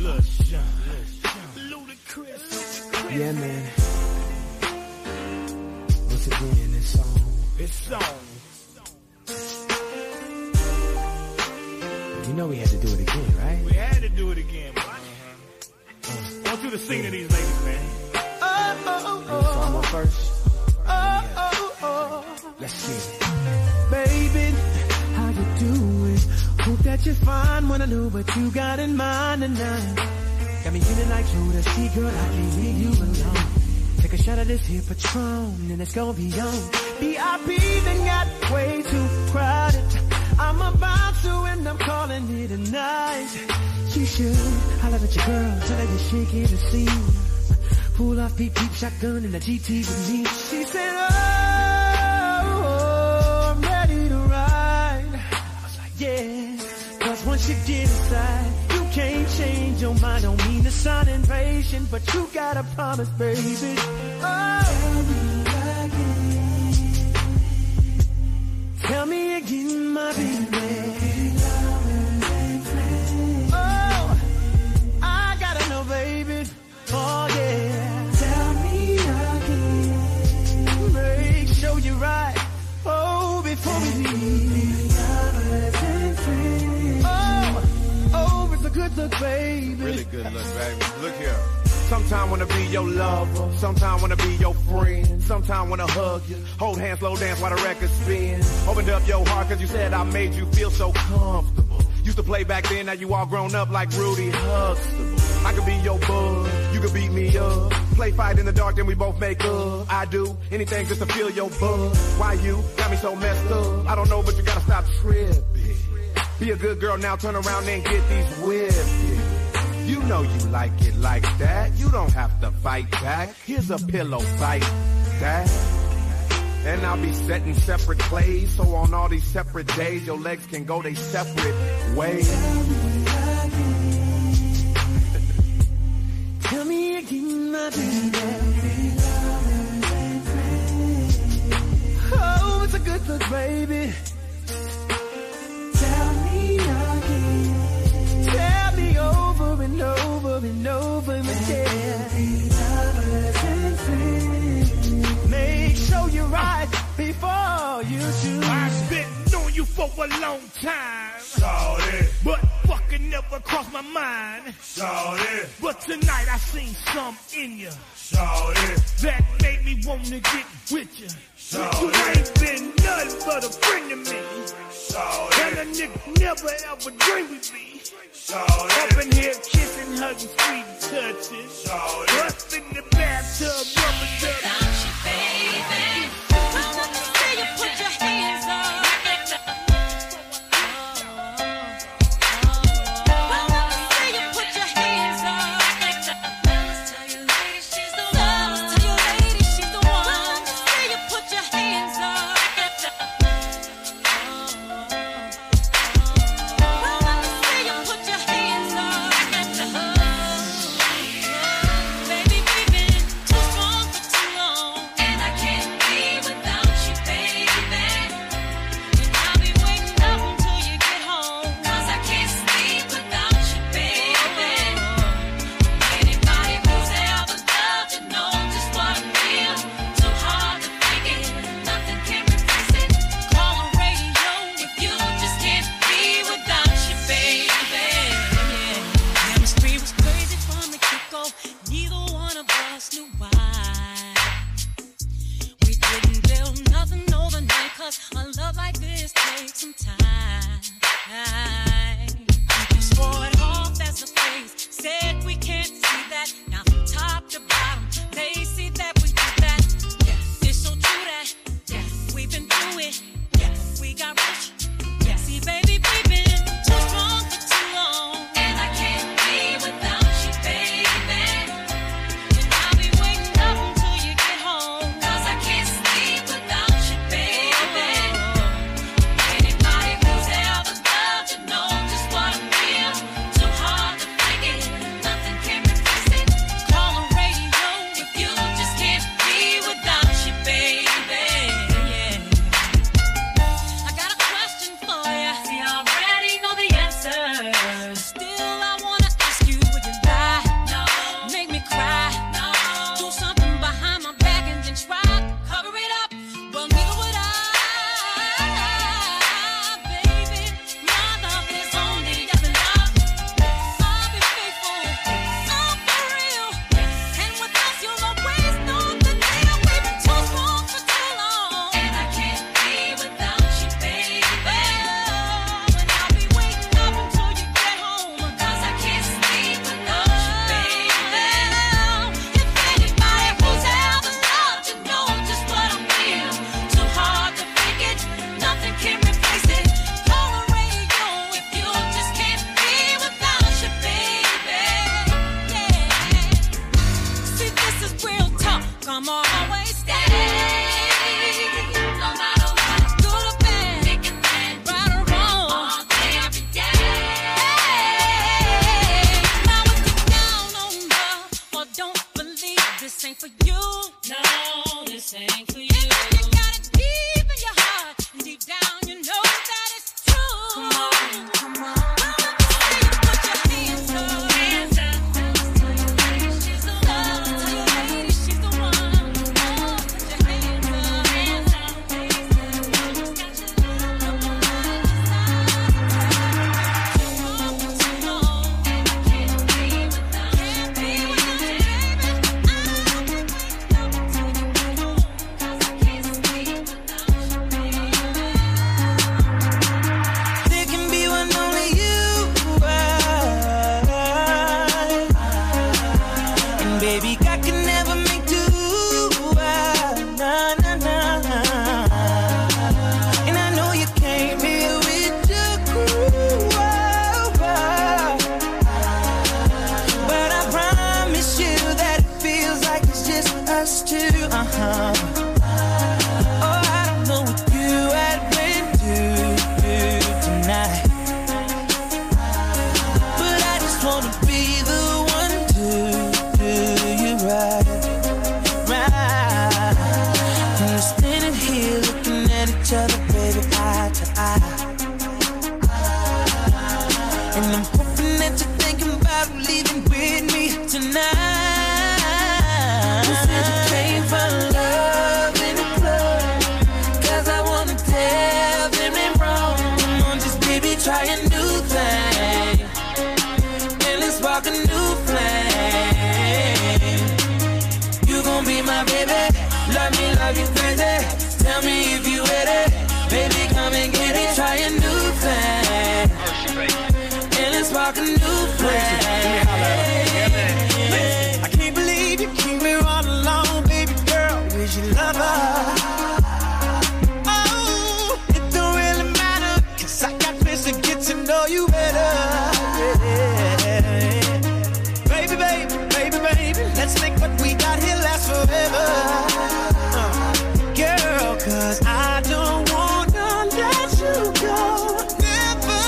Yeah, man. Once again, this song. You know we had to do it again, right? We had to do it again, man. I want you to sing to these ladies, man. Song first. Let's see it. Baby, how you doing? Hope that you're fine. Wanna know what you got in mind tonight. Got me feeling like you the sea girl, I can't leave you alone. Take a shot of this here Patron, and it's gonna be on. VIP then got way too crowded. I'm about to and I'm calling it a night. You should holler at your girl, tell her you're shaking the scene. Pull off beep beep shotgun in the GT with me. She said, oh, I'm ready to ride. I was like, yeah. Cause once you get inside, you can't change your mind. Don't mean to sound impatient, but you gotta promise, baby. Oh, tell me again, my baby. Oh, I gotta know, baby. Oh, yeah. Tell me again. Make sure you're right. Oh, before we leave. Oh, it's a good look, baby. Really good look, baby. Look here. Sometime wanna be your lover, sometime wanna be your friend, sometime wanna hug you, hold hands, slow dance while the record spins. Opened up your heart cause you said I made you feel so comfortable. Used to play back then, now you all grown up like Rudy Huxtable. I could be your bud, you could beat me up. Play fight in the dark, then we both make up. I do anything just to feel your buzz. Why you got me so messed up? I don't know, but you gotta stop tripping. Be a good girl now, turn around and get these whipped. You know you like it like that. You don't have to fight back. Here's a pillow fight that. And I'll be setting separate plays, so on all these separate days, your legs can go they separate ways. Tell me again, my baby. Oh, it's a good look, baby. Tell me again. Tell me over and over and over again. Make sure you're right before you choose. I've been knowing you for a long time. Shawty. But fucking never crossed my mind. Shawty. But tonight I seen something in you. Shawty. That made me wanna get with you. Shawty. You ain't been nothing but a friend to me. Shawty. And a nigga never ever dreamed with me. Shawty. Up in here kissing, hugging, sweet touches. Shawty. Up in the bathtub, rubber duck. Without you, baby. I want to see you put your hands up. I want to see you put your hands up. Tell your lady she's the one. Tell your lady she's the one. I want to see you put your hands up. Baby, we've been too strong for too long, and I can't be without you, baby. And I'll be waiting up until you get home, 'cause I can't sleep without you, baby. Anybody who's ever loved you knows just what I feel. Too hard to fake it, nothing can replace it. Call the radio if you just can't be without you, baby. Chemistry was crazy from the get-go. Neither one of us knew why. We didn't build nothing overnight, 'cause a love like this takes some time. You swore it off as a phase, said we can't see that. Now from top to bottom, they see that we did that. Yeah, it's so true that, yeah, we've been through it. Yeah, we got rich. Yeah, see, baby, we've been too strong for too long, and I can't be without you, baby. And I'll be waiting up until you get home, 'cause I can't sleep without you, baby. sang for you. And if you got it deep in your heart, and deep down you know that it's true. Come on, come on. Put your hands up. Hands up. She's the one. Tell your lady she's the one. Oh, put your hands up. Hands up. There can be one only you are. And baby, God can never make two. Nah, nah, nah. And I know you came here with your crew. But I promise you that it feels like it's just us two. Oh, I don't know what you had planned to do tonight, but I just wanna be the one to do you right, right. And we're standing here looking at each other, baby, eye to eye. And I'm hoping that you're thinking about leaving with me tonight. You said you came for love in the club, 'cause I wanna tell them they're wrong. Come on, just baby, try a new thing, and let's spark a new flame. You gon' be my baby, love me crazy. Tell me if you with it, baby, come and get it. Try a new thing, and let's spark a new flame. I can't believe you keep me all alone, baby girl. Where's your lover? Oh, it don't really matter, 'cause I got plans to get to know you better. Baby, baby, baby, baby, let's make what we got here last forever. Girl, 'cause I don't wanna let you go. Never.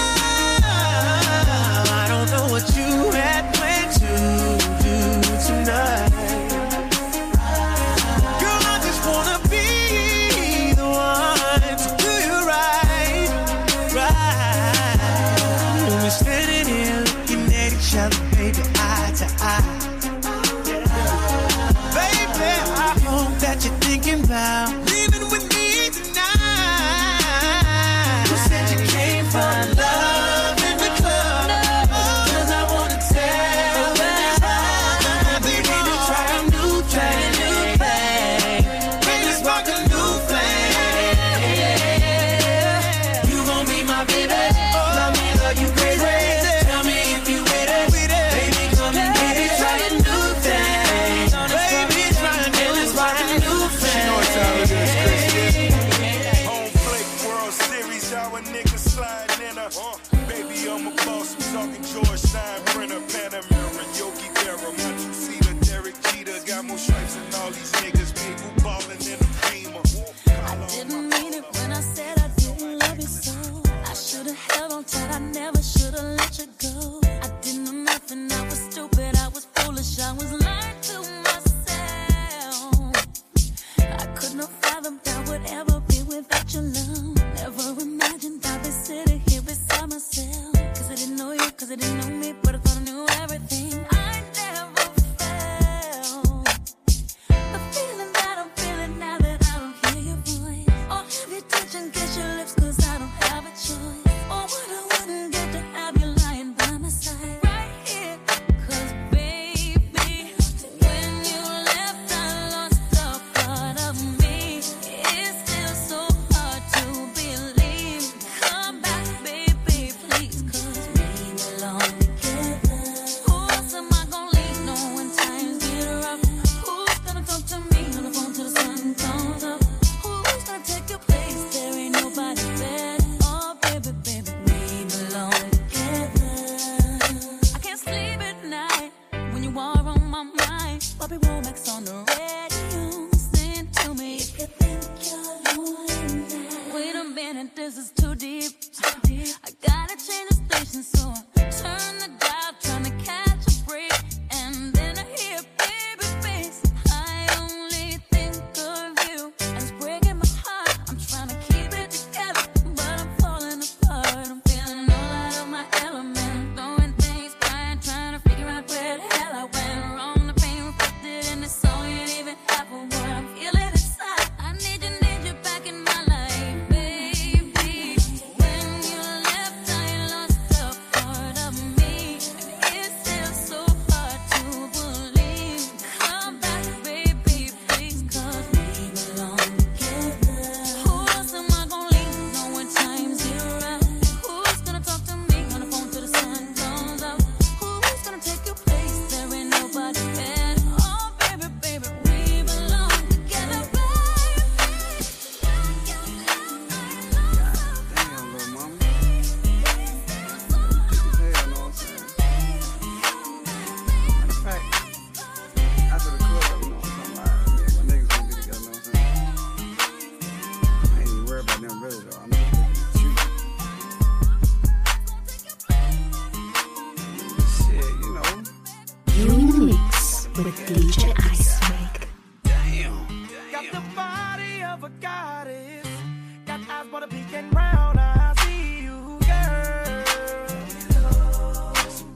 I don't know what you had planned to do tonight. Girl, I just wanna be the one to do you right, right. And we're standing here looking at each other, baby, eye to eye. Baby, I hope that you're thinking about leaving with me tonight. You said you came for love in the club, 'cause I wanna tell them, baby, to try a new thing, baby, spark a new flame. You gon' be my baby, love me, love you crazy. Tell me if you with it, baby, come and get it. Try a new thing, baby, try and spark a new flame. Home plate World Series, how a nigga sliding in a baby, I'm a boss. I'm talking George Steinbrenner, Panamera, Yogi Berra, Matsushita, Derek Jeter. Got more stripes than all these niggas. People ballin' in a Beamer. I didn't mean it when I said I didn't love you so. I should've held on tight, I never should've let you go. I didn't know nothing, I was stupid, I was foolish, I was lying to myself. I could not fathom that I would ever be without your love. Never imagined I'd be sitting here beside myself. 'Cause I didn't know you, 'cause I didn't know me, but I thought I knew everything. I never felt the feeling that I'm feeling now that I don't hear your voice. Or have you touch and kiss your lips, 'cause I don't have a choice. Or what I wouldn't get to have you lying by my side right here. 'Cause baby, when you left I lost a part of me. It's still so hard to believe. Come back, baby, please, 'cause we belong together. Who else am I gonna leave when times get rough? Who's gonna talk to me on the phone till the sun comes up? Who's gonna take your place? There ain't nobody better. Oh, baby, baby, we belong together. I can't sleep at night when you are on my mind. Bobby Womack's on the radio. Sing to me if you think you're lonely now. Wait a minute, this is too deep. I gotta change the station, so I turn the dial, trying to catch a break. And then I hear baby face. I only think of you.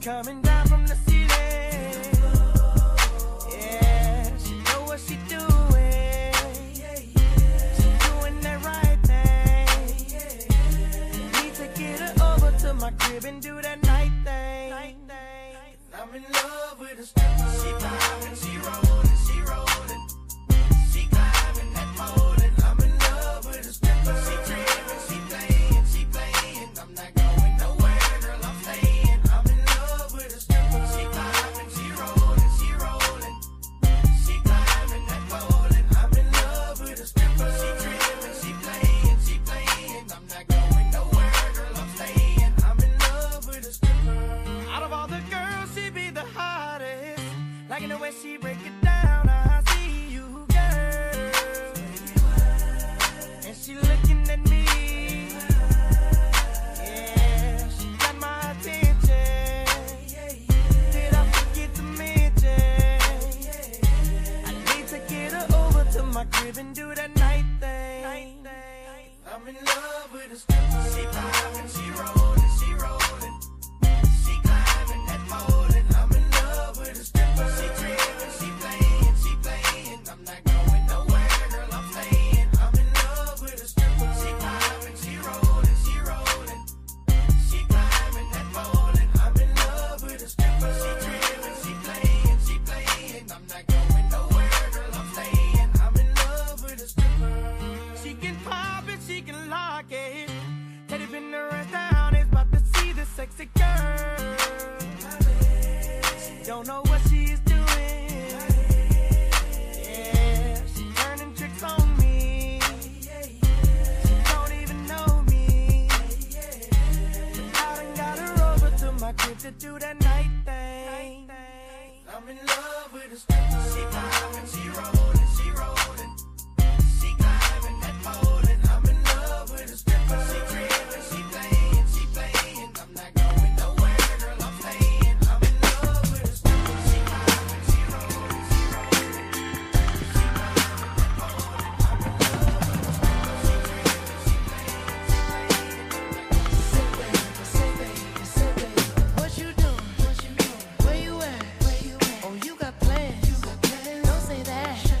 coming down from the ceiling. Yeah, she know what she doing. She doing that right thing. Need to get her over to my crib and do that night thing. I'm in love with a stripper. She vibing, she rolling, she rolling. She climbing that pole and I'm in love with a stripper. She tripping, she playing, she playing. I'm not going nowhere, girl, I'm staying. I'm in love with a stripper. She vibing, she rolling, she rolling. She climbing that pole and I'm in love with a stripper. She tripping, she playing, she playing. I'm not going nowhere, girl, I'm staying. I'm in love with a stripper. Out of all the girls, she be the hottest. Liking the way she break it down, I see you, girl. And she looking at me. Yeah, she got my attention. Did I forget to mention? I need to get her over to my crib and do that night thing. I'm in love with a stripper. She vibing, she rolling, she rolling. She climbing that pole and I'm in love with a stripper. She tripping, she playing, she playing. I'm not going nowhere, girl, I'm staying. I'm in love with a stripper. She vibing, she rolling, she rolling. She climbing that pole and I'm in love with a stripper. She tripping, she playing, she playing. I'm not going nowhere, girl, I'm staying. I'm in love with a stripper. She can pop it, she can lock it. Teddy been the rest down, is about to see the sexy girl. She don't know what she is doing. Yeah, she turning tricks on me. She don't even know me. But I done got her over to my crib to do that night thing. I'm in love with a stripper. She vibing, she rolling, she rolling. She climbing that pole and I'm in love with a stripper. She tripping, she playing, she playing. I'm not going nowhere, girl, I'm staying. I'm in love with a stripper. She vibing, she rolling, she rolling. She climbing that pole and I'm in love with a stripper. She tripping, she playing, she playing. What you doing? Where you at? Oh, you got plans. Don't say that.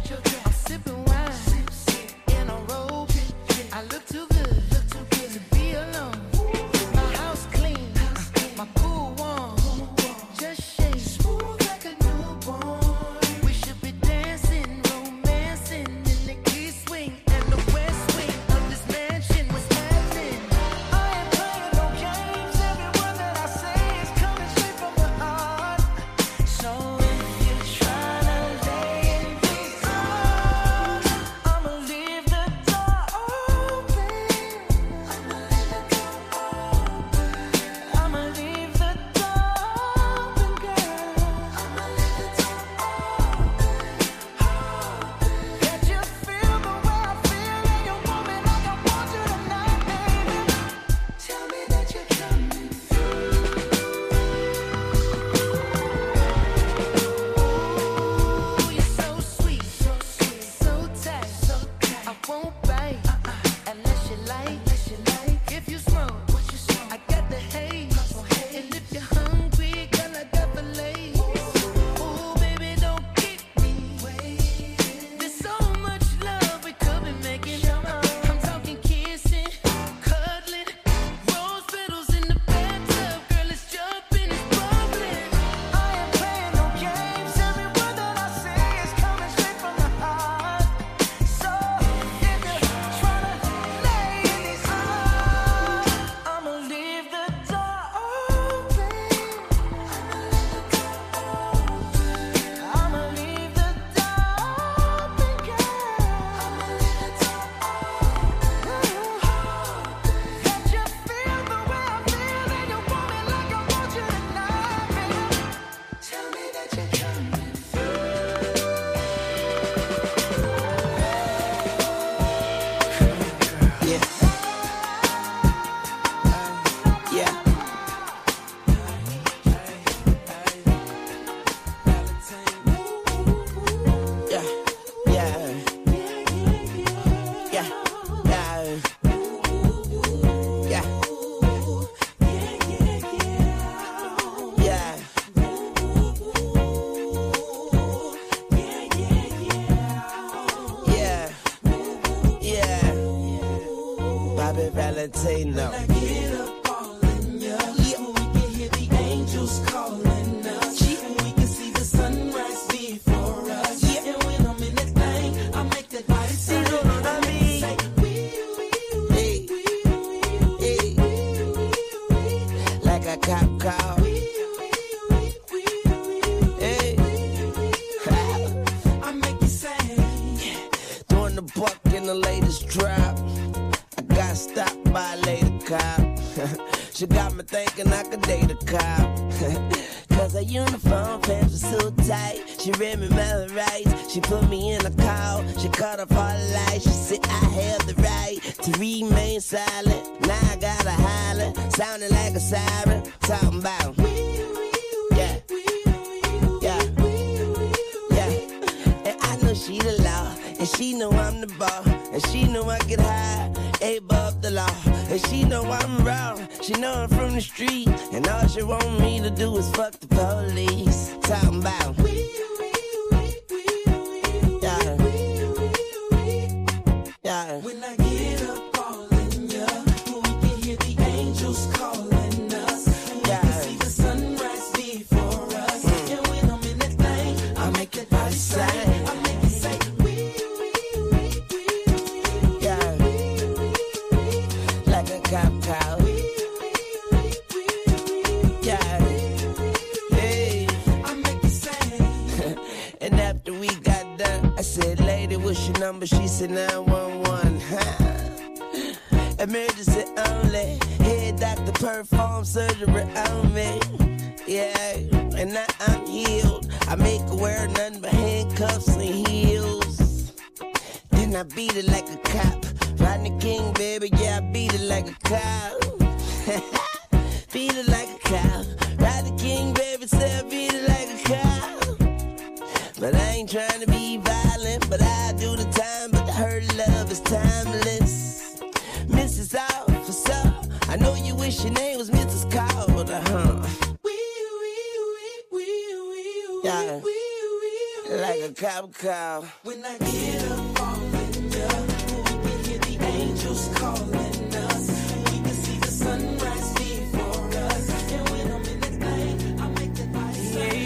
Happy Valentino. When I get up all in ya, we can hear the angels calling us, and we can see the sunrise before us. And when I'm in that thing, I make that body sing. Like a cop car. Hey. I make you say. Throwing the buck in the latest drop. I got stopped by a lady cop. She got me thinking I could date a cop. Cause her uniform pants were so tight. She read me my rights. She put me in a call. She cut off all the lights. She said I have the right to remain silent. Now I gotta holler, sounding like a siren. Talking about yeah, yeah, yeah. And I know she the law, and she know I'm the ball, and she know I get high, above the law, and she know I'm raw. She know I'm from the street, and all she want me to do is fuck the police. Talking about yeah, yeah. When I get up all in ya, we can hear the angels calling us, and we can see the sunrise before us. And when I'm in that thing, I make that body say, I make it say, yeah, like a cop car. Yeah, hey. I make it say. And after we got done, I said, lady, what's your number? She said 911. Emergency only. Head doctor perform surgery on me. Yeah, and now I'm healed. I make her wear nothing but handcuffs and heels. Then I beat it like a cop. Rodney King, baby, yeah, I beat it like a cop. Beat it like a cop. Rodney King, baby, say I beat it like a cop. But I ain't trying to be violent, but I do the time, but her love is timeless. Mrs. Officer, I know you wish your name was Mrs. Calder, yeah, like a cop car. When I get up all in ya, we can hear the angels calling us, and we can see the sunrise before us. And when I'm in that thing, I make that body say,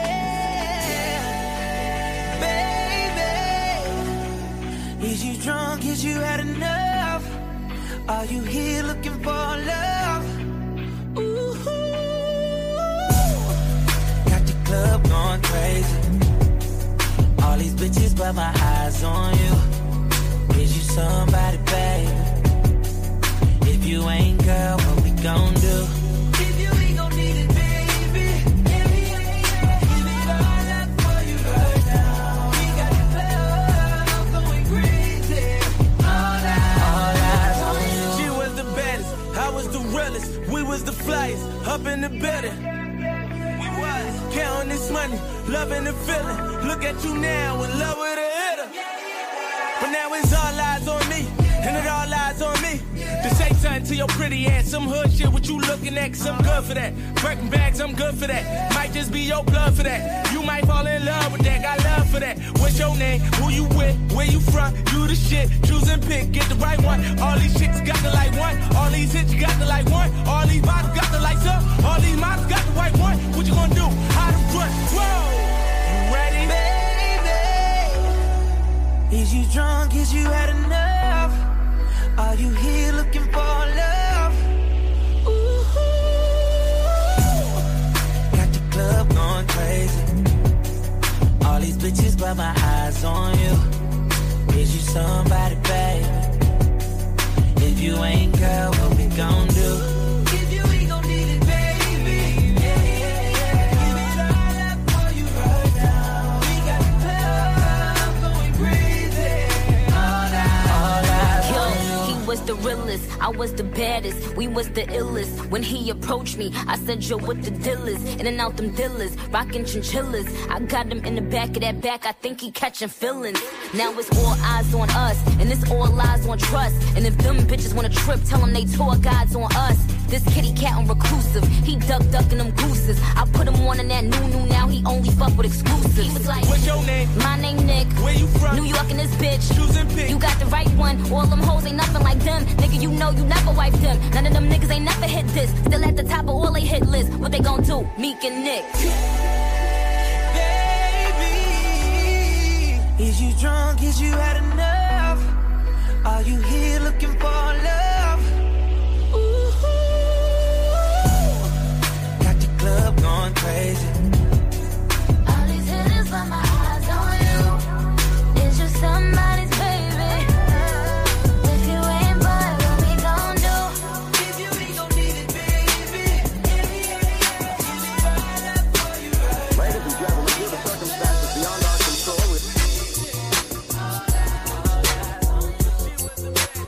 Baby, is you drunk? Is you had enough? Are you here looking for love? Ooh, got the club going crazy. All these bitches, but my eyes on you. Is you somebody, baby? If you ain't, girl, what we gon' do? If you ain't gon' need it, baby. Give it all up for you right now. We got the club going crazy. All eyes on you. She was the baddest, I was the realest. We was the flyest, up in the building. We was counting this money, loving the feeling. Look at you now, in love with a hitter. But now it's all eyes on me, and it all eyes on me. To say something to your pretty ass, some hood shit, what you looking at, cause I'm good for that. Breaking bags, I'm good for that. Might just be your blood for that. You might fall in love with that, got love for that. What's your name, who you with, where you from, you the shit. Choose and pick, get the right one. All these chicks got the like one. All these hits, you got the like one. All these bottles got the lights up. All these models got the white one. What you gonna do? How to run? Whoa! Ready? Baby, is you drunk? Is you had enough? Are you here looking for love? Ooh, got the club going crazy. All these bitches, but my eyes on you. Is you somebody, baby? If you ain't, girl, what we gon' do? If you ain't gon' need it, baby. Yeah. Give it all up for you right now. We got the club going crazy. All eyes on you. He was the realest, I was the baddest, we was the illest. When he approached me, I said, yo, what the deal is? In and out them dealers, rockin' chinchillas. I got him in the back of that back, I think he catching feelings. Now it's all eyes on us, and it's all lies on trust. And if them bitches wanna trip, tell them they tour guides on us. This kitty cat on reclusive. He ducking them gooses. I put him on in that new, now he only fuck with exclusives. He was like, What's your name? my name Nick. Where you from? New York and this bitch. Choose and pick. You got the right one. All them hoes ain't nothing like them. Nigga, you know you never wiped them. None of them niggas ain't never hit this. Still at the top of all they hit list. What they gon' do? Meek and Nick. Baby, is you drunk? Is you had enough? Are you here looking for love? Ooh, got the club going crazy. All these hitters, but my eyes on you. Is you somebody's baby? If you ain't, boy, what we gon' do? If you ain't gon' need it, baby. Ladies and gentlemen, due to circumstances beyond our control,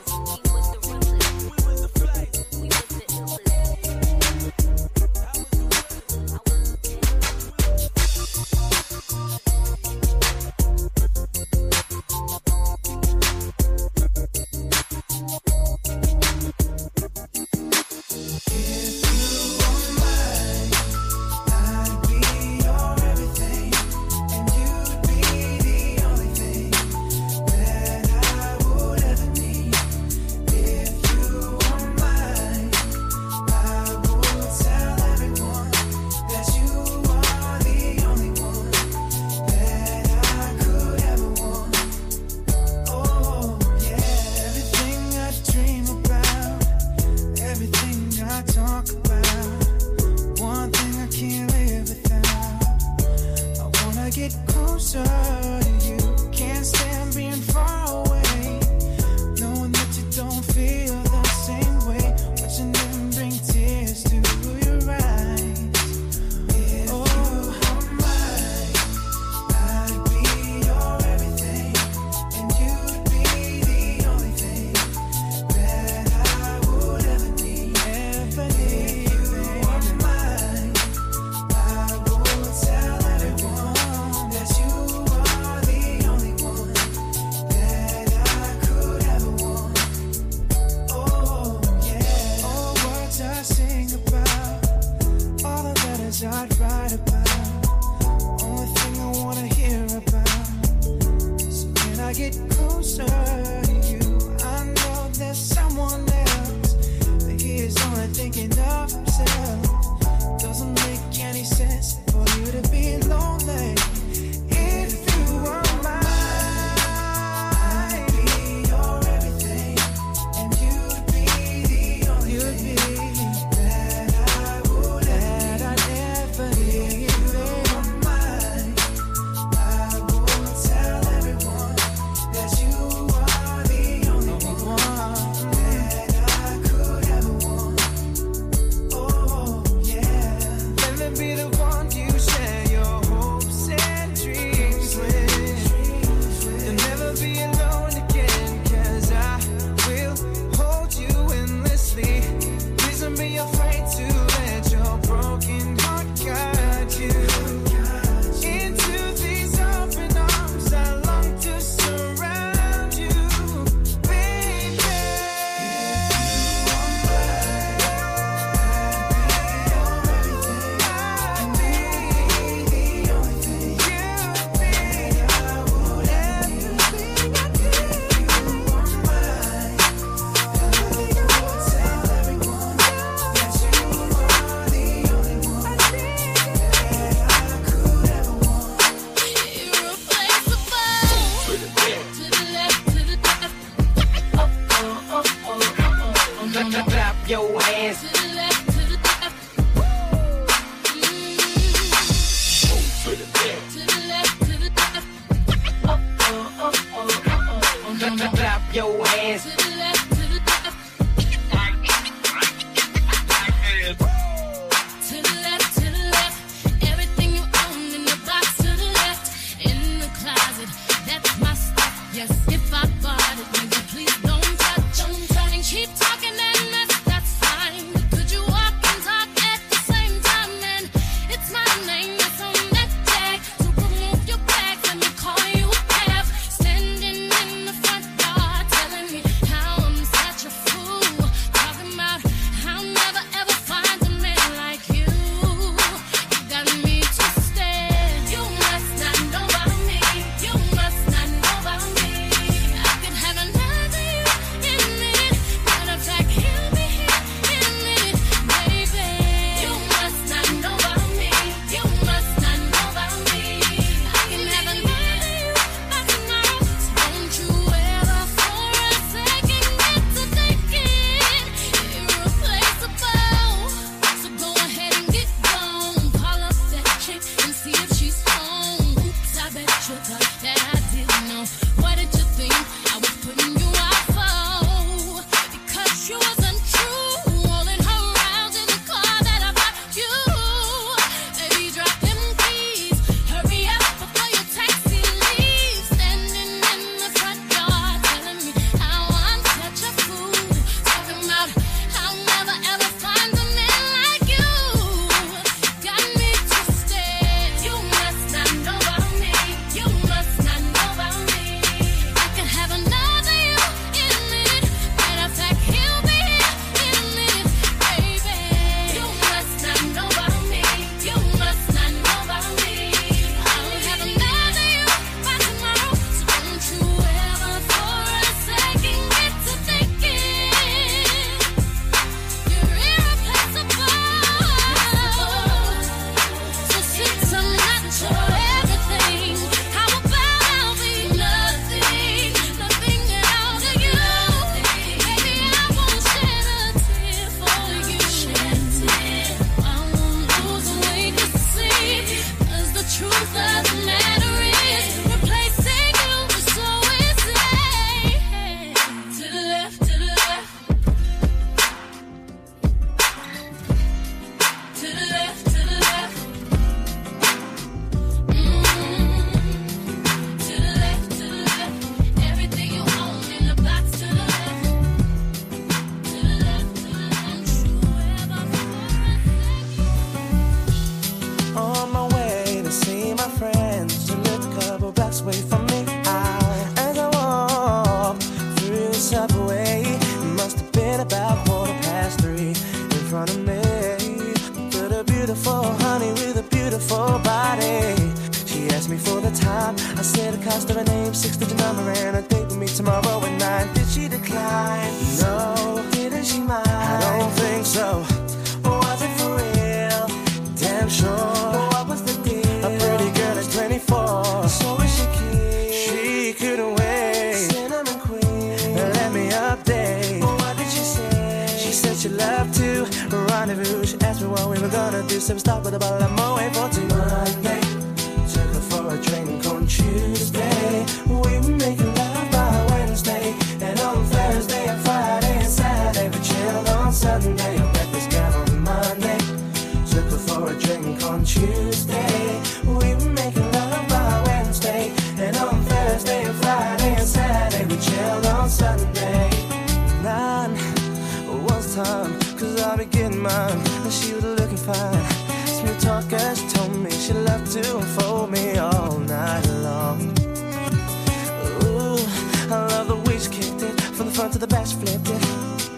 about 3:15 in front of me. But a beautiful honey with a beautiful body. She asked me for the time. I said the cost of her name, 6-digit number, and a date with me tomorrow at 9. Did she decline? No. Didn't she mind? I don't think so. Was it for real? Damn sure. What was the deal? A pretty girl is 24. So is she cute? She couldn't wait. Cinnamon queen. Let me update. What did she say? She said she loved to rendezvous. She asked me what we were gonna do. So we stopped with a bottle of Moet for Monday. Took her for a drink on Tuesday. We were making love by Wednesday. And on Thursday and Friday and Saturday we chilled on Sunday. I met this girl on Monday. Took her for a drink on Tuesday. We were making love by Wednesday. And on Thursday and Friday and Saturday we chilled on Sunday. 9 was time, cause I'll be getting mine. And she was looking fine. Smooth talker, she told me she loved to unfold me all night long. Ooh, I love the way she kicked it. From the front to the back she flipped it.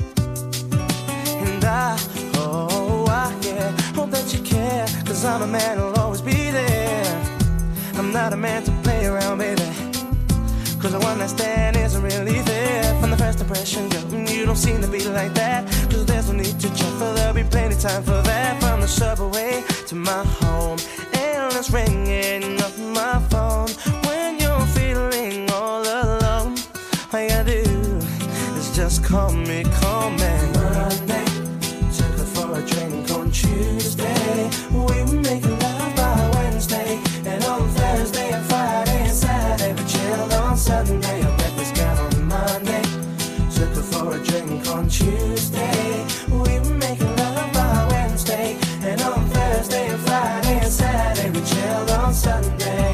And yeah, hope that you care. Cause I'm a man who'll always be there. I'm not a man to play around, baby. Cause the one I stand isn't really there. From the first impression, girl, you don't seem to be like that. Cause there's no need to check, for there'll be plenty time for that. From the subway to my home, and it's ringing up my phone. When you're feeling all alone, all you gotta do is just call me, call me. Monday, took her for a drink on Tuesday. We were making love by Wednesday. And on Thursday and Friday and Saturday we chilled on Sunday. I met this girl on Monday. Took her for a drink on Tuesday. We were making love by Wednesday. And on Thursday and Friday and Saturday we chilled on Sunday.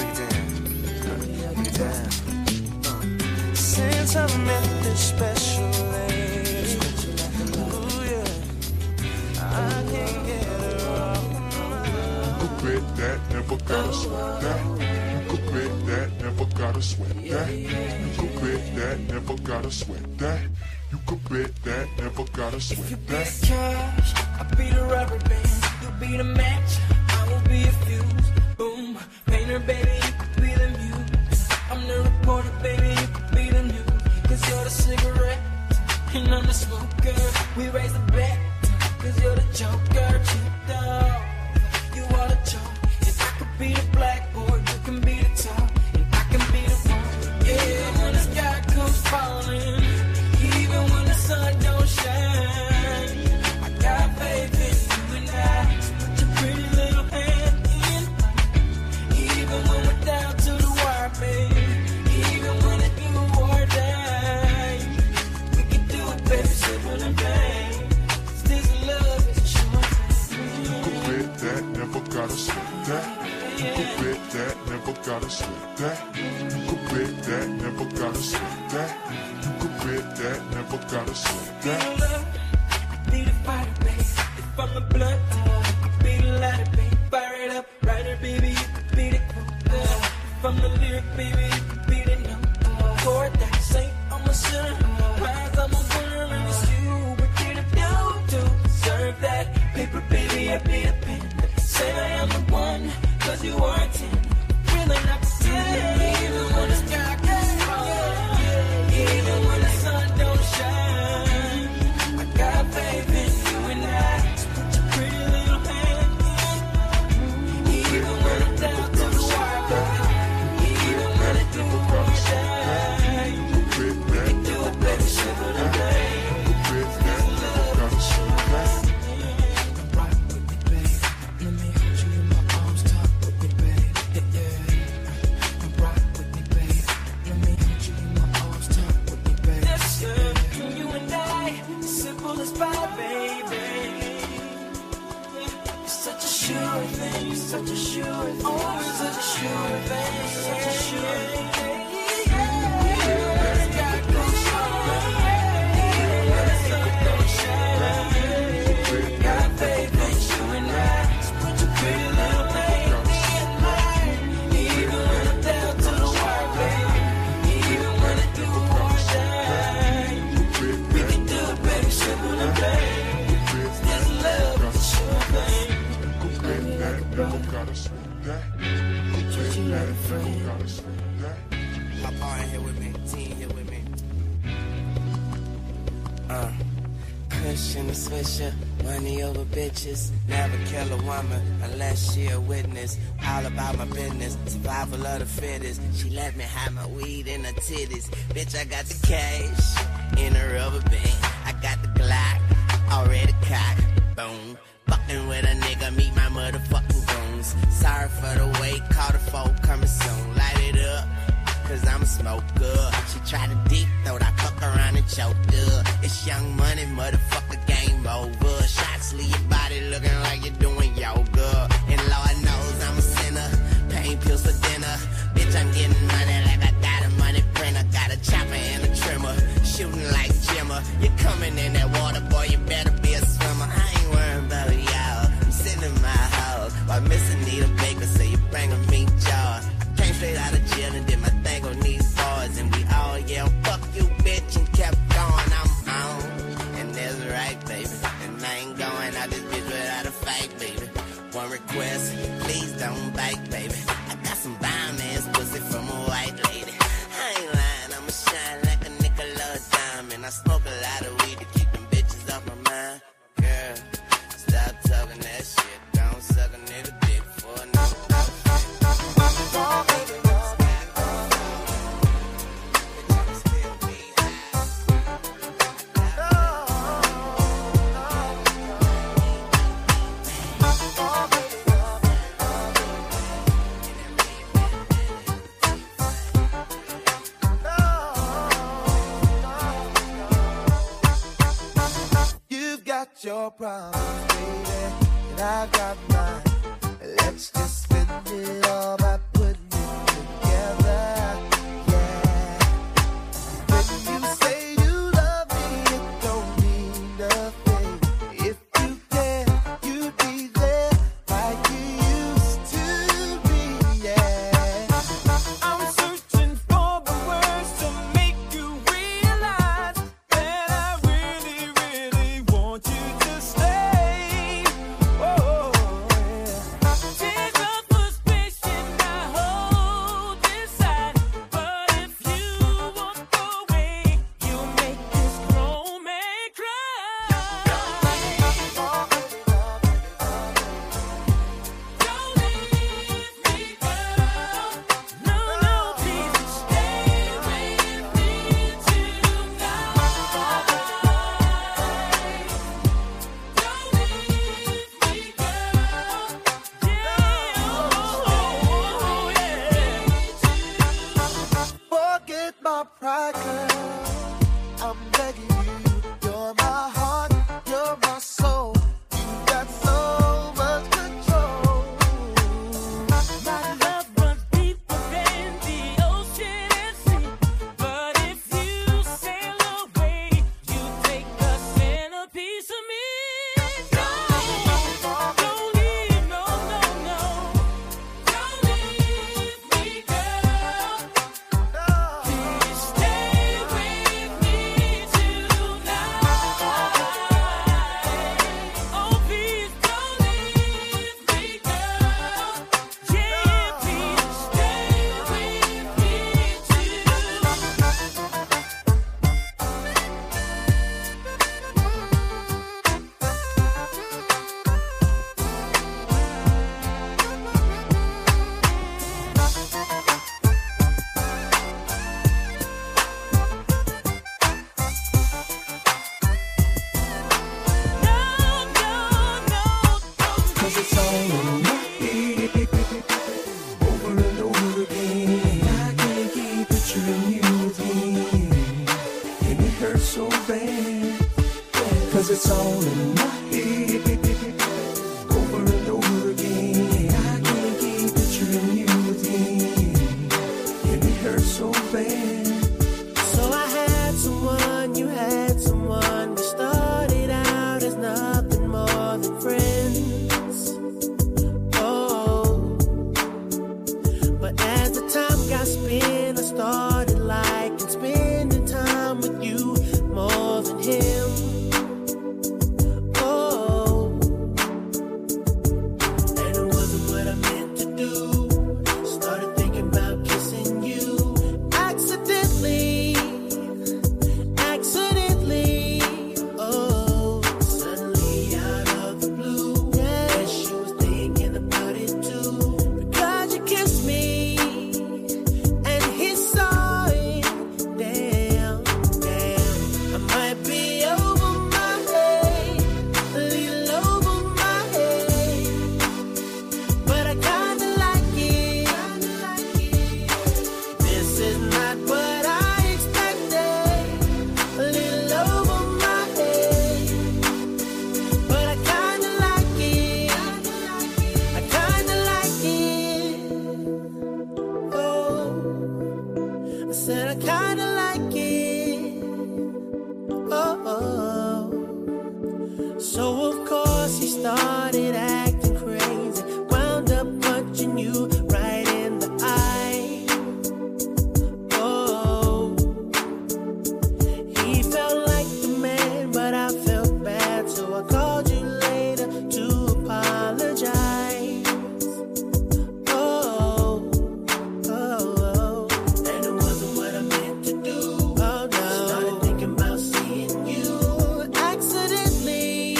Since I met this special lady, ooh yeah, I can't get her off my mind. You could quit that, never gotta sweat that. You could quit that, never gotta sweat that. You could quit that, never gotta sweat that. You could quit that, never gotta sweat If you be that. the cash, I'll be the rubber band. You'll be the match, I will be a fuse. Boom, painter, baby, you could be the muse. I'm the reporter, baby, you could be the news. Cause you're the cigarette, and I'm the smoker. We raise the bet, cause you're the joker. Cheap dog, you are the chalk. And I could be the blackboard, you can be the top. And I can be the one, yeah, when the sky comes falling. Even when the sun don't shine, I got faith in you and I. Put your pretty little hand in. Even when we're down to the wire, baby. Even when it's you or die, we can do it, baby, simple and plain. This love is a short thing. You could quit that, never gotta sweat that. You could quit that, never gotta sweat that. You could quit that, never gotta sweat that. You could quit that, never gotta sweat that. Be the fighter, baby. If I'm the blunt, you could be the lighter, baby. Fire it up, writer, baby. You could be the quote. If I'm the lyric, baby, you could be the note. Chord that saint, I'm a sinner. Rise, I'm a winner, and it's you. We're here to do to deserve that paper, baby. I be a pen. Say I am the one, cause you are a 10. Really not the 10. Even when the sky gets falling, even when the sun don't shine, I got faith in you and I. Put your pretty little hand in. Even when I'm down to the wire, even when it do Pushing the swisher, money over bitches. Never kill a woman unless she a witness. All about my business, survival of the fittest. She let me have my weed in her titties. Bitch, I got the cash in a rubber band. I got the Glock already cocked. Boom. Fucking with a nigga, meet my motherfucking goons. Sorry for the wait, call the folk coming soon. Light it up, cause I'm a smoker. She tried to deep throat, I fuck around and choked her. It's Young Money, motherfucker, game over. Shots leave your body looking like you're doing yoga. And Lord knows I'm a sinner, pain pills for dinner. Bitch, I'm getting money like I got a money printer. Got a chopper and a trimmer, shooting like Jimmer. You're coming in that water, boy, you better be a swimmer. I ain't worrying about y'all, I'm sitting in my house while missing Nita Baker, so you bringing me jaws. Came straight out of jail and did my thing on these bars, and we all yelled, fuck you, bitch, and kept going. I'm on, and that's right, baby. And I ain't going out this bitch without a fight, baby. One request, please don't bite, baby. I got some bomb ass pussy from a white lady. I ain't lying, I'ma shine like a Nikola diamond. I smoke a lot of weed to keep them bitches off my mind. Girl, stop talking that shit. Don't suck a nigga dick for a nigga. Your problems, baby, and I got mine. Let's just spend it all by putting it together. Yeah. When you say you love me, it don't mean nothing. If you care, you'd be there like you used to be. Yeah. I'm searching for the words to make you realize that I really, really want you. It's all in my head, over and over again. I can't keep picturing you again, and it hurts so bad. So I had someone, you had someone. We started out as nothing more than friends. Oh, but as the time got spent, I started liking spending time with you more than him. Accidentally So of course he started acting crazy, wound up punching you right in the eye. Oh, he felt like the man, but I felt bad, so I called you later to apologize. Oh, oh, and it wasn't what I meant to do. Oh no, started thinking about seeing you accidentally.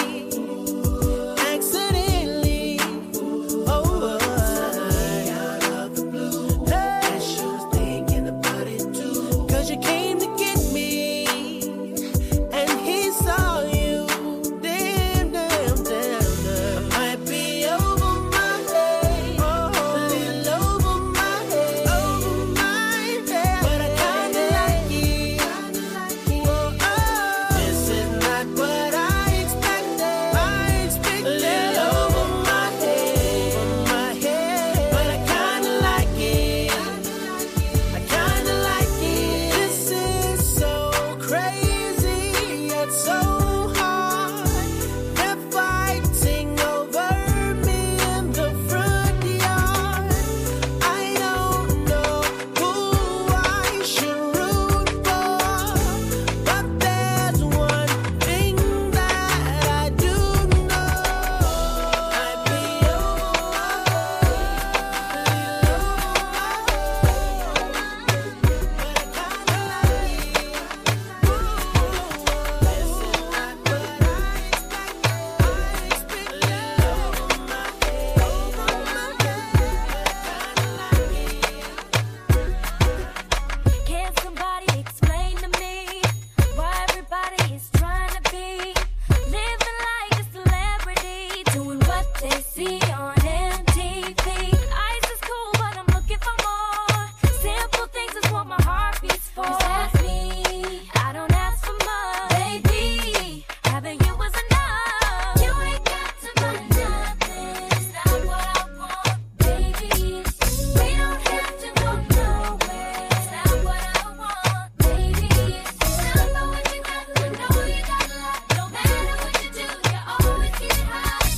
Oh, out of the blue. And she was thinking about it too. 'Cause you came to get me, and he saw you. Damn. I might be over my head, a little over my head, but I kinda like it. This is not what I expected. A little over my head, but I kinda like it. I kinda like it. This is so crazy, yet so hard. They're fighting over me in the front yard. I don't know who I should root for, but there's one thing that I do know. I'd be Can somebody explain to me why everybody is trying to be living like a celebrity, doing what they see on MTV? Ice is cool, but I'm looking for more. Simple things is what my heart beats for. That's me. I don't ask for much, baby. Having you was enough. You ain't got to buy nothing. It's not what I want, baby. We don't have to go nowhere. It's not what I want, baby. I know what you got, I know you got a lot. No matter what you do, you always get high.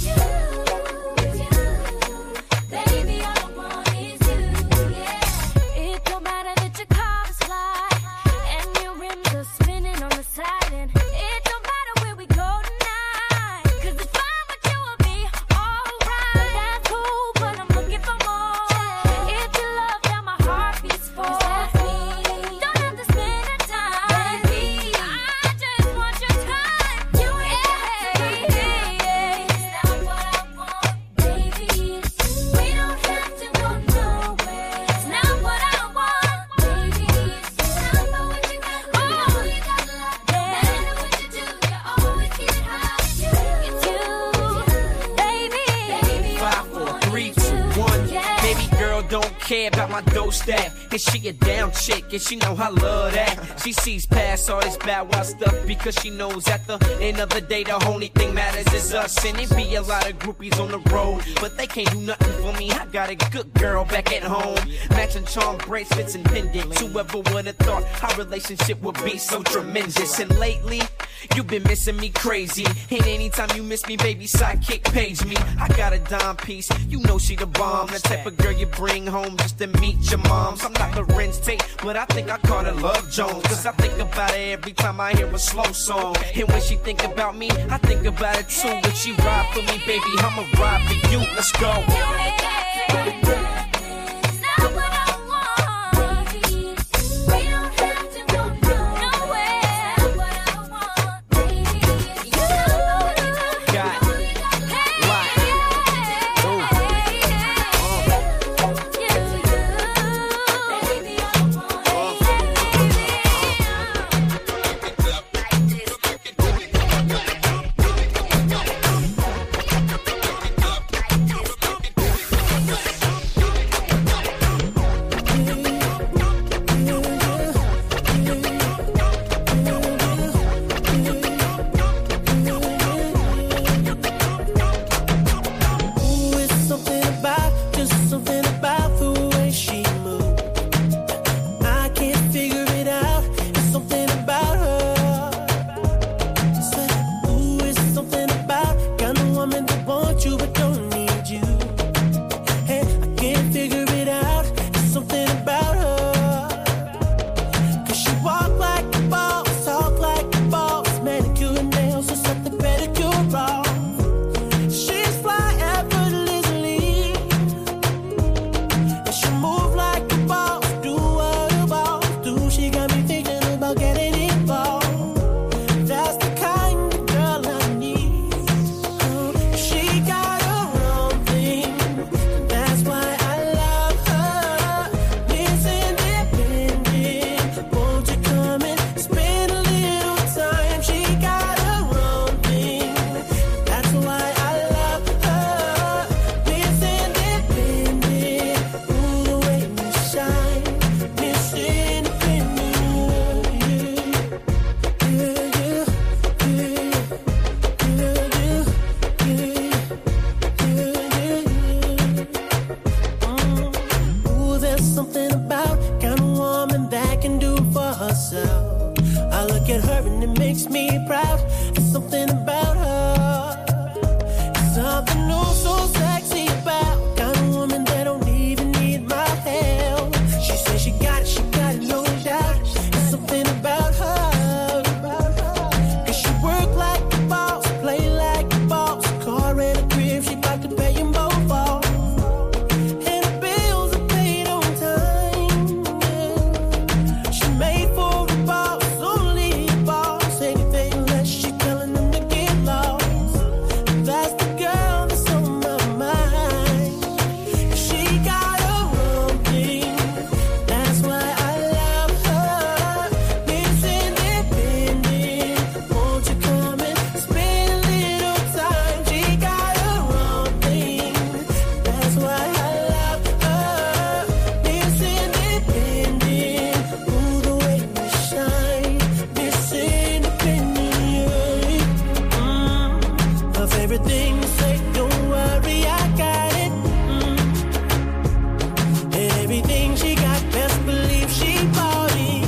Baby, all I want is you, yeah. It don't matter that your car is fly and your rims are spinning on the side, and it don't matter where we go tonight, 'cause if I'm with you, I'll be alright. That's cool, but I'm looking for more. If you love that my heart beats for, that's me. Don't have to spend the time, baby. I just want your time. You ain't got to it's not what I want, baby. We don't have to go nowhere. It's not what I want, baby. I know what you got, I know you got a lot. No matter what you do, you always get high. It's you, baby. 5, 4, 3, 2, 1. Baby girl don't care about my doorstep, and she a down chick, and she know I love that. She sees past all this bad wild stuff because she knows at the end of the day the only thing matters is us. And it be a lot of groupies on the road, but they can't do nothing for me. I got a good girl back at home, matching charm bracelets and pendants. Whoever would have thought our relationship would be so tremendous? And lately you've been missing me crazy, and anytime you miss me, baby, sidekick page me. I got a dime piece, you know she the bomb, the type of girl you bring home just to meet your moms. I'm not Lorenz Tate, but I think I call her Love Jones, 'cause I think about her every time I hear a slow song. And when she think about me, I think about it too. If she ride for me, baby, I'ma ride for you. Let's go. It's not what I want, baby. We don't have to go nowhere. It's not what I want, baby. You know what you got, Got know you got what? baby, all I want is makes me proud. There's something about her. There's something new, so sexy about. Got a woman that don't even need my help. She says she got it, no doubt. There's something about her. Cause she work like a boss, play like a boss. Car and a crib, she got to pay them both off. And the bills are paid on time. Yeah. She made for a boss, only a boss. Anything less, she telling them to get lost. That's the girl that's on my mind. She got a wrong thing. That's why I love her. Miss Independent, won't you come and spend a little time? She got a wrong thing. That's why I love her. Miss Independent, ooh, the way you shine. Miss Independent, her favorite thing to say, don't worry, I got it. And everything she got, best believe she bought it.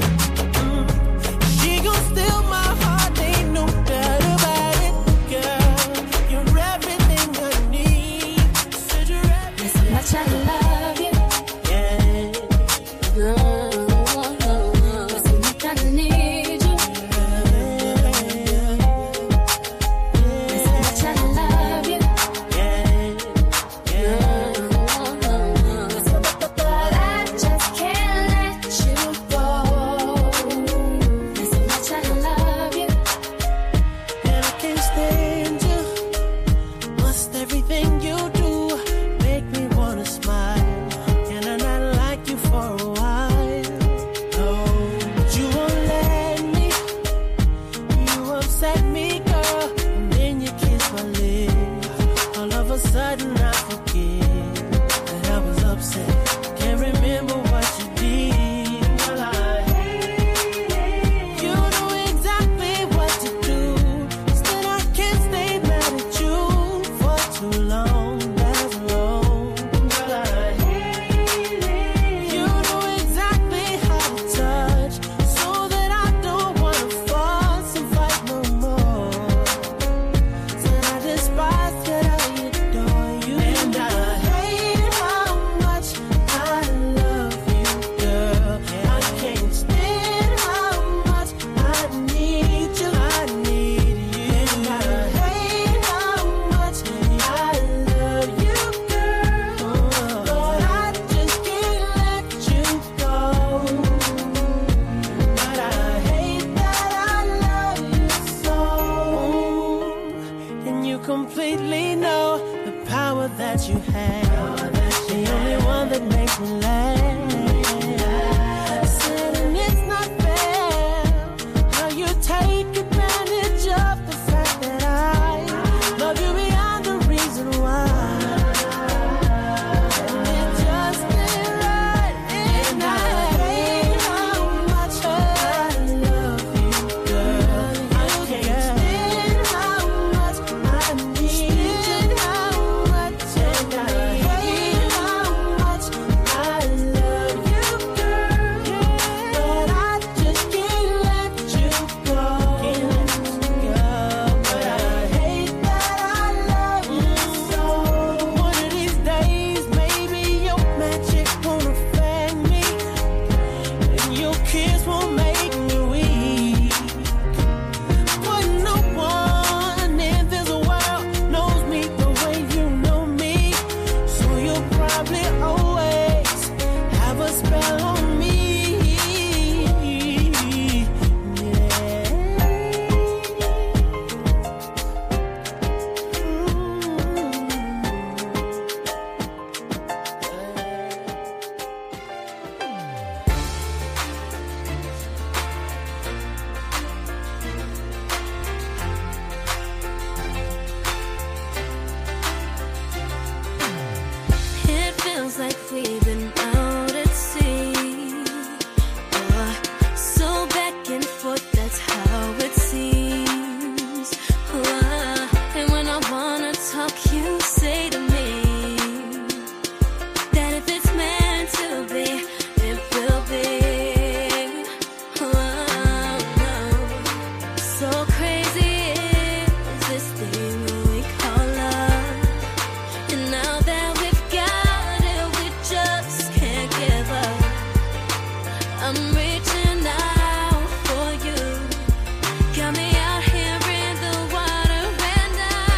She gon' steal my heart, ain't no doubt about it. Girl, you're everything I need. Said you're everything. Much I love you. Yeah. So much I need you. So much I love you. But I just can't let you go. So much I love you. And I can't stand you. Must everything you do make me wanna smile. Can I not like you for a while? No, but you won't let me. You upset me, girl. And then you kiss my lips. All of a sudden I forget that I was upset. Can't remember what you did. Well, I hate it. You know exactly what to do. Instead I can't stay mad at you for too long. That's wrong. Well, I hate it. You know exactly how to touch, so that I don't wanna fuss and fight no more. Said I despise that I adore you. And I hate how much I love you, girl. I can't stand how much I need you. I need you. And I hate how much I love you, girl. Lord, I just can't let you go. But I hate that I love you so. And you completely know the power that you have. The only one that makes me laugh. Said, and it's not fair how you take advantage of the fact that I love you beyond the reason why. And it just ain't right. And I hate how much I love you, girl. I can't stand how much I need you. How much and I hate how much I love you, girl. But I just can't let you go. But I hate that I love you so. One of these days, maybe your magic won't affect me, and your kiss won't make me weak. But no one in this world knows me the way you know me, so you'll probably always have a spell on me. It feels like we've been out at sea. So back and forth, that's how it seems. And when I wanna talk, you say to me that if it's meant to be, it will be. So crazy is this thing we call love. And now that we've got it, we just can't give up. I'm reaching out for you. Got me out here in the water and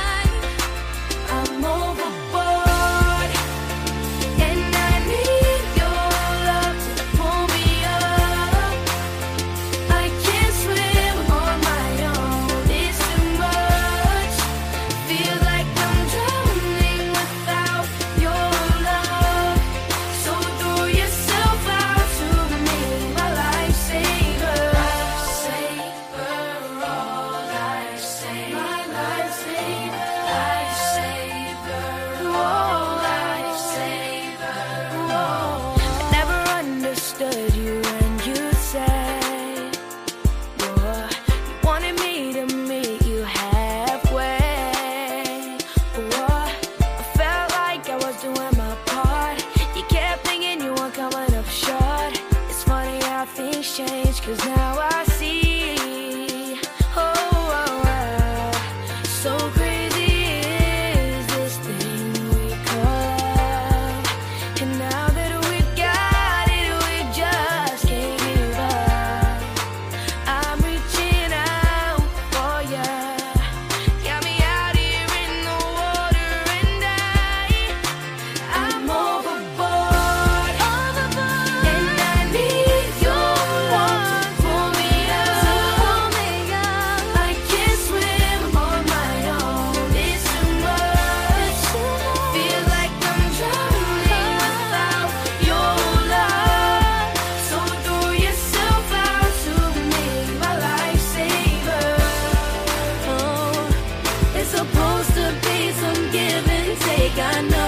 I'm overboard. And I need your love to pull me up. I can't swim on my own, it's too much. Feel like I'm drowning without your love. So throw yourself out to me, my lifesaver. Lifesaver, oh lifesaver, my lifesaver, lifesaver, oh lifesaver, oh. I never understood you when you said, boy, you wanted me to meet you halfway. Boy, I felt like I was doing my part. You kept thinking you weren't coming up short. It's funny how things change, 'cause now I see. So crazy is this thing we call love. And now that we got it, we just can't give up. I'm reaching out for ya. Got me out here in the water and I'm overboard. And I need your love to pull me up. I can't swim on my own, it's too much. Feel like I'm drowning without your love. So throw yourself out to me, my lifesaver. Oh, it's supposed to be some give and take, I know.